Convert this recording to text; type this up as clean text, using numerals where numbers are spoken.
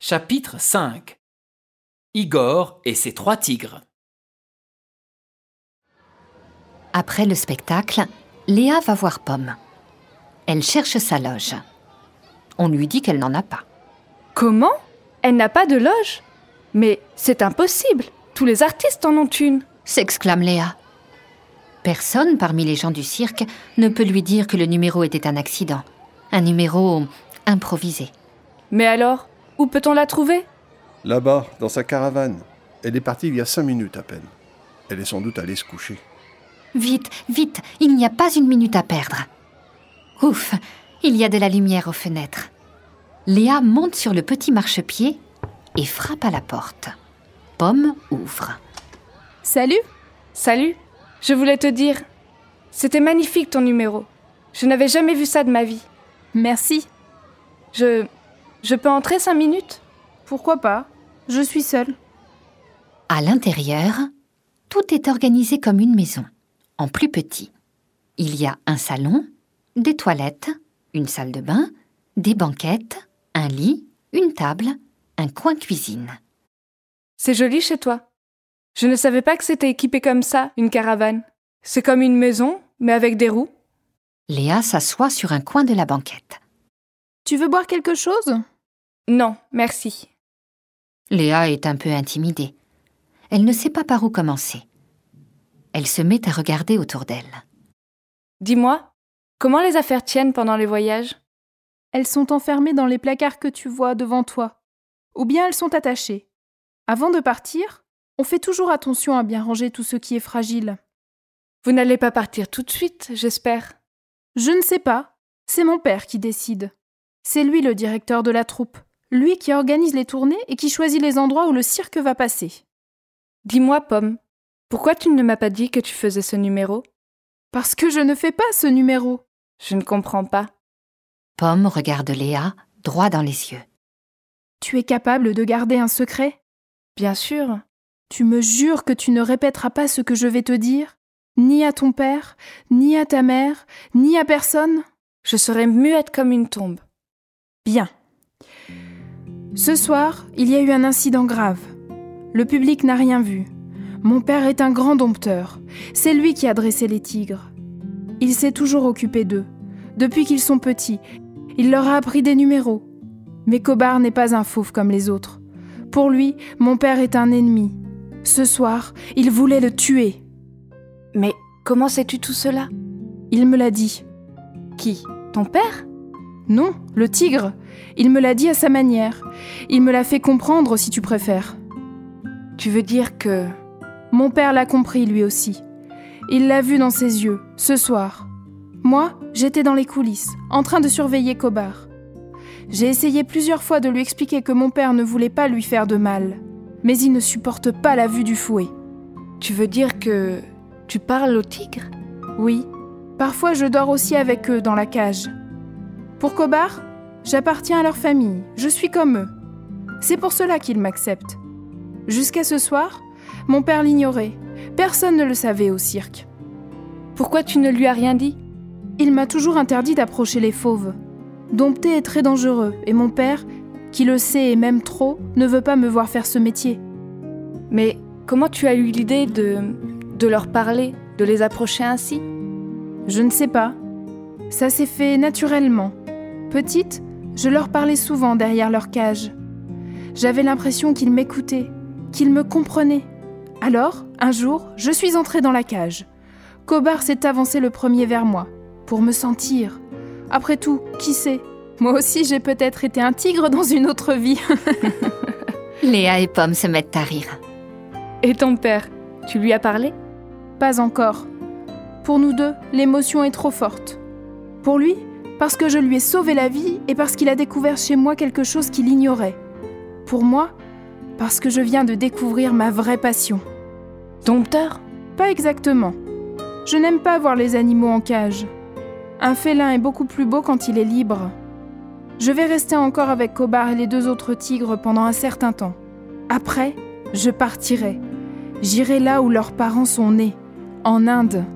Chapitre 5. Igor et ses 3 tigres. Après le spectacle, Léa va voir Pomme. Elle cherche sa loge. On lui dit qu'elle n'en a pas. Comment ? Elle n'a pas de loge ? Mais c'est impossible, tous les artistes en ont une, S'exclame Léa. Personne parmi les gens du cirque ne peut lui dire que le numéro était un accident, un numéro improvisé. Mais alors, où peut-on la trouver ? Là-bas, dans sa caravane. Elle est partie il y a 5 minutes à peine. Elle est sans doute allée se coucher. Vite, vite, il n'y a pas une minute à perdre. Ouf, il y a de la lumière aux fenêtres. Léa monte sur le petit marchepied et frappe à la porte. Pomme ouvre. Salut. Salut, je voulais te dire, c'était magnifique ton numéro. Je n'avais jamais vu ça de ma vie. Merci. Je peux entrer 5 minutes ? Pourquoi pas ? Je suis seule. À l'intérieur, tout est organisé comme une maison, en plus petit. Il y a un salon, des toilettes, une salle de bain, des banquettes, un lit, une table, un coin cuisine. C'est joli chez toi. Je ne savais pas que c'était équipé comme ça, une caravane. C'est comme une maison, mais avec des roues. Léa s'assoit sur un coin de la banquette. Tu veux boire quelque chose ? Non, merci. Léa est un peu intimidée. Elle ne sait pas par où commencer. Elle se met à regarder autour d'elle. Dis-moi, comment les affaires tiennent pendant les voyages ? Elles sont enfermées dans les placards que tu vois devant toi. Ou bien elles sont attachées. Avant de partir, on fait toujours attention à bien ranger tout ce qui est fragile. Vous n'allez pas partir tout de suite, j'espère. Je ne sais pas. C'est mon père qui décide. C'est lui le directeur de la troupe. Lui qui organise les tournées et qui choisit les endroits où le cirque va passer. Dis-moi, Pomme, pourquoi tu ne m'as pas dit que tu faisais ce numéro ? Parce que je ne fais pas ce numéro. Je ne comprends pas. Pomme regarde Léa droit dans les yeux. Tu es capable de garder un secret ? Bien sûr. Tu me jures que tu ne répéteras pas ce que je vais te dire ? Ni à ton père, ni à ta mère, ni à personne ? Je serai muette comme une tombe. Bien. Ce soir, il y a eu un incident grave. Le public n'a rien vu. Mon père est un grand dompteur. C'est lui qui a dressé les tigres. Il s'est toujours occupé d'eux. Depuis qu'ils sont petits, il leur a appris des numéros. Mais Cobar n'est pas un fauve comme les autres. Pour lui, mon père est un ennemi. Ce soir, il voulait le tuer. Mais comment sais-tu tout cela ? Il me l'a dit. Qui ? Ton père ? Non, le tigre. Il me l'a dit à sa manière. Il me l'a fait comprendre, si tu préfères. Tu veux dire que... Mon père l'a compris, lui aussi. Il l'a vu dans ses yeux, ce soir. Moi, j'étais dans les coulisses, en train de surveiller Cobar. J'ai essayé plusieurs fois de lui expliquer que mon père ne voulait pas lui faire de mal. Mais il ne supporte pas la vue du fouet. Tu veux dire que... tu parles aux tigres ? Oui. Parfois, je dors aussi avec eux dans la cage. Pour Cobar, j'appartiens à leur famille, je suis comme eux. C'est pour cela qu'ils m'acceptent. Jusqu'à ce soir, mon père l'ignorait. Personne ne le savait au cirque. Pourquoi tu ne lui as rien dit ? Il m'a toujours interdit d'approcher les fauves. Dompter est très dangereux et mon père, qui le sait et même trop, ne veut pas me voir faire ce métier. Mais comment tu as eu l'idée de leur parler, de les approcher ainsi ? Je ne sais pas. Ça s'est fait naturellement. Petite, je leur parlais souvent derrière leur cage. J'avais l'impression qu'ils m'écoutaient, qu'ils me comprenaient. Alors, un jour, je suis entrée dans la cage. Cobar s'est avancé le premier vers moi, pour me sentir. Après tout, qui sait ? Moi aussi, j'ai peut-être été un tigre dans une autre vie. Léa et Pomme se mettent à rire. Et ton père, tu lui as parlé ? Pas encore. Pour nous deux, l'émotion est trop forte. Pour lui, parce que je lui ai sauvé la vie et parce qu'il a découvert chez moi quelque chose qu'il ignorait. Pour moi, parce que je viens de découvrir ma vraie passion. Dompteur ? Pas exactement. Je n'aime pas voir les animaux en cage. Un félin est beaucoup plus beau quand il est libre. Je vais rester encore avec Cobar et les 2 autres tigres pendant un certain temps. Après, je partirai. J'irai là où leurs parents sont nés, en Inde.